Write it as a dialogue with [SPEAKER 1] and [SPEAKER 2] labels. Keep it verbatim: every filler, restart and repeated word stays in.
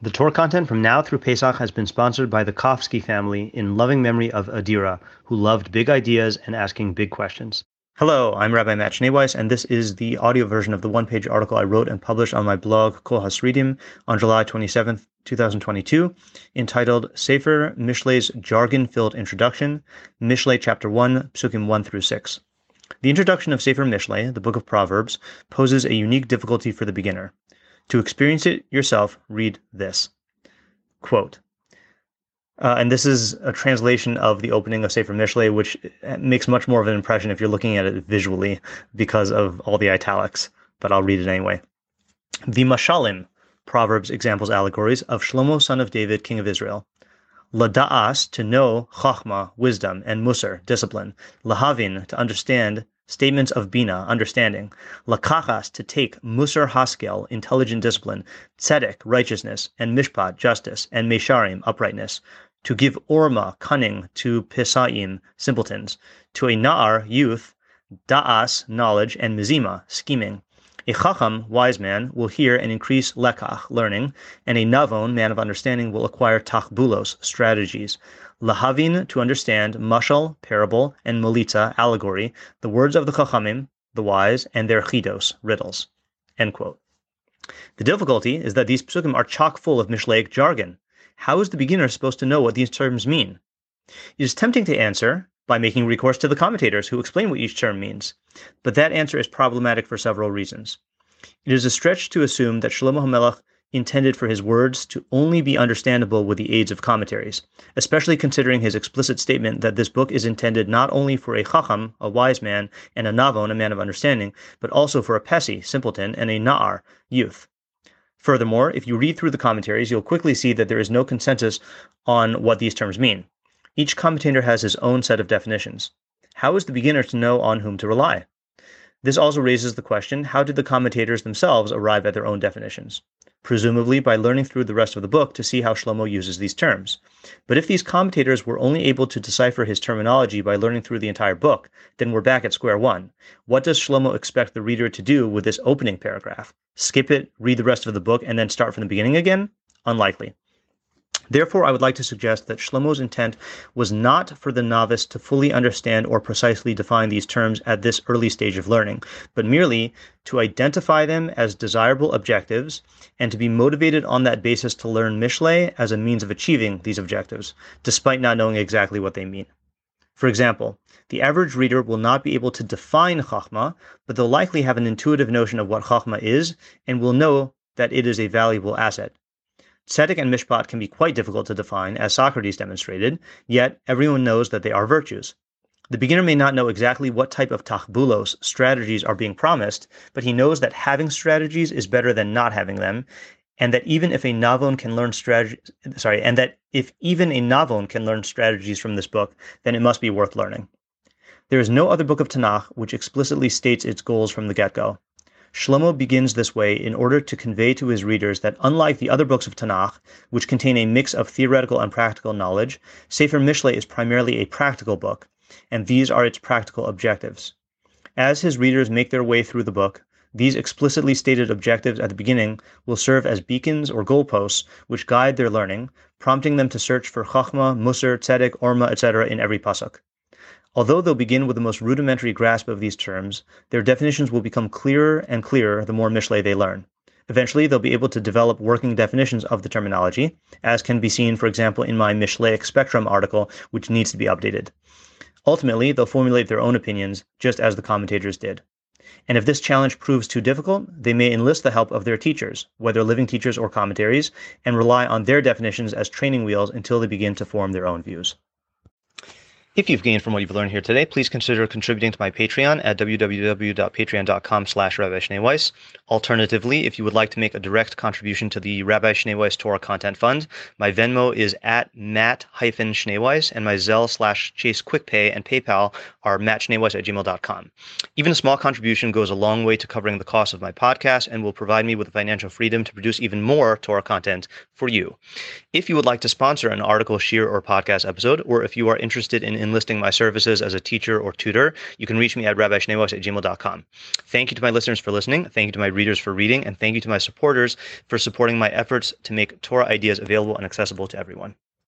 [SPEAKER 1] The Torah content from now through Pesach has been sponsored by the Kofsky family in loving memory of Adira, who loved big ideas and asking big questions. Hello, I'm Rabbi Matt Schneeweiss, and this is the audio version of the one-page article I wrote and published on my blog Kol Hasridim on July twenty-seventh, twenty twenty-two, entitled Sefer Mishlei's Jargon-Filled Introduction, Mishlei Chapter one, Psukim one through six. The introduction of Sefer Mishlei, the Book of Proverbs, poses a unique difficulty for the beginner. To experience it yourself, read this. Quote, uh, and this is a translation of the opening of Sefer Mishlei, which makes much more of an impression if you're looking at it visually because of all the italics, but I'll read it anyway. The Mashalim, Proverbs, examples, allegories, of Shlomo, son of David, king of Israel. Lada'as, to know, chachma, wisdom, and musar, discipline. Lahavin, to understand, statements of bina, understanding. Lakachas, to take, musar haskel, intelligent discipline. Tzedek, righteousness, and mishpat, justice, and mesharim, uprightness. To give orma, cunning, to pisaim, simpletons. To a na'ar, youth, da'as, knowledge, and mizima, scheming. A chacham, wise man, will hear and increase lekach, learning, and a navon, man of understanding, will acquire tachbulos, strategies. Lahavin, to understand, mashal, parable, and molita, allegory, the words of the chachamim, the wise, and their chidos, riddles. End quote. The difficulty is that these psukim are chock full of Mishleic jargon. How is the beginner supposed to know what these terms mean? It is tempting to answer by making recourse to the commentators who explain what each term means, but that answer is problematic for several reasons. It is a stretch to assume that Shlomo HaMelech intended for his words to only be understandable with the aids of commentaries, especially considering his explicit statement that this book is intended not only for a chacham, a wise man, and a navon, a man of understanding, but also for a pesi, simpleton, and a na'ar, youth. Furthermore, if you read through the commentaries, you'll quickly see that there is no consensus on what these terms mean. Each commentator has his own set of definitions. How is the beginner to know on whom to rely? This also raises the question, how did the commentators themselves arrive at their own definitions? Presumably by learning through the rest of the book to see how Shlomo uses these terms. But if these commentators were only able to decipher his terminology by learning through the entire book, then we're back at square one. What does Shlomo expect the reader to do with this opening paragraph? Skip it, read the rest of the book, and then start from the beginning again? Unlikely. Therefore, I would like to suggest that Shlomo's intent was not for the novice to fully understand or precisely define these terms at this early stage of learning, but merely to identify them as desirable objectives and to be motivated on that basis to learn Mishlei as a means of achieving these objectives, despite not knowing exactly what they mean. For example, the average reader will not be able to define Chachma, but they'll likely have an intuitive notion of what Chachma is and will know that it is a valuable asset. Tzedek and Mishpat can be quite difficult to define, as Socrates demonstrated, yet everyone knows that they are virtues. The beginner may not know exactly what type of tachbulos, strategies, are being promised, but he knows that having strategies is better than not having them, and that even if a navon can learn strategy, sorry, and that if even a navon can learn strategies from this book, then it must be worth learning. There is no other book of Tanakh which explicitly states its goals from the get-go. Shlomo begins this way in order to convey to his readers that unlike the other books of Tanakh, which contain a mix of theoretical and practical knowledge, Sefer Mishlei is primarily a practical book, and these are its practical objectives. As his readers make their way through the book, these explicitly stated objectives at the beginning will serve as beacons or goalposts which guide their learning, prompting them to search for Chachma, Musar, Tzedek, Orma, et cetera in every pasuk. Although they'll begin with the most rudimentary grasp of these terms, their definitions will become clearer and clearer the more Mishlei they learn. Eventually, they'll be able to develop working definitions of the terminology, as can be seen, for example, in my Mishleic Spectrum article, which needs to be updated. Ultimately, they'll formulate their own opinions, just as the commentators did. And if this challenge proves too difficult, they may enlist the help of their teachers, whether living teachers or commentaries, and rely on their definitions as training wheels until they begin to form their own views. If you've gained from what you've learned here today, please consider contributing to my Patreon at w w w dot patreon dot com slash Rabbi Schneeweiss. Alternatively, if you would like to make a direct contribution to the Rabbi Schneeweiss Torah Content Fund, my Venmo is at Matt-Schneeweiss, and my Zelle slash Chase QuickPay and PayPal are mattschneeweiss at gmail dot com. Even a small contribution goes a long way to covering the cost of my podcast and will provide me with the financial freedom to produce even more Torah content for you. If you would like to sponsor an article, shir, or podcast episode, or if you are interested in enlisting my services as a teacher or tutor, you can reach me at rabbi schneeweiss at gmail dot com. Thank you to my listeners for listening. Thank you to my readers for reading, and thank you to my supporters for supporting my efforts to make Torah ideas available and accessible to everyone.